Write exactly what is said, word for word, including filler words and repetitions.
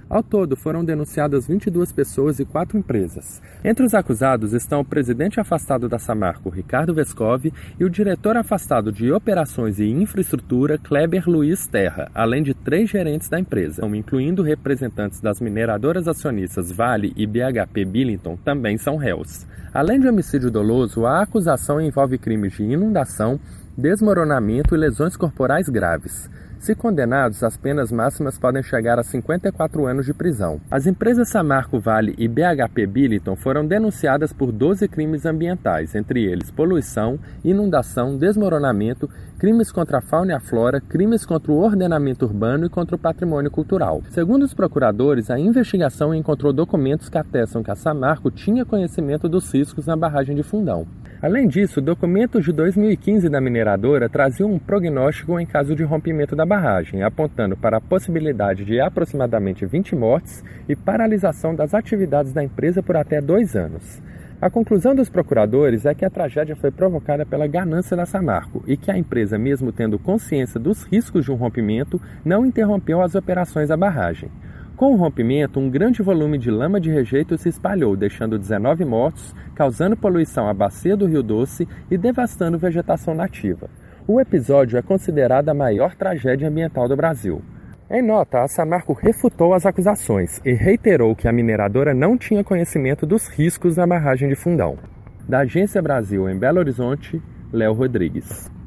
Ao todo, foram denunciadas vinte e duas pessoas e quatro empresas. Entre os acusados estão o presidente afastado da Samarco, Ricardo Vescov, e o diretor afastado de Operações e Infraestrutura, Kleber Luiz Terra, além de três gerentes da empresa, incluindo representantes das mineradoras acionistas Vale e B H P Billiton, também são réus. Além de homicídio doloso, a acusação envolve crimes de inundação, desmoronamento e lesões corporais graves. Se condenados, as penas máximas podem chegar a cinquenta e quatro anos de prisão. As empresas Samarco, Vale e B H P Billiton foram denunciadas por doze crimes ambientais, entre eles poluição, inundação, desmoronamento, crimes contra a fauna e a flora, crimes contra o ordenamento urbano e contra o patrimônio cultural. Segundo os procuradores, a investigação encontrou documentos que atestam que a Samarco tinha conhecimento dos riscos na barragem de Fundão. Além disso, documentos de dois mil e quinze da mineradora traziam um prognóstico em caso de rompimento da barragem, apontando para a possibilidade de aproximadamente vinte mortes e paralisação das atividades da empresa por até dois anos. A conclusão dos procuradores é que a tragédia foi provocada pela ganância da Samarco e que a empresa, mesmo tendo consciência dos riscos de um rompimento, não interrompeu as operações da barragem. Com o rompimento, um grande volume de lama de rejeito se espalhou, deixando dezenove mortos, causando poluição à bacia do Rio Doce e devastando vegetação nativa. O episódio é considerado a maior tragédia ambiental do Brasil. Em nota, a Samarco refutou as acusações e reiterou que a mineradora não tinha conhecimento dos riscos na barragem de Fundão. Da Agência Brasil em Belo Horizonte, Léo Rodrigues.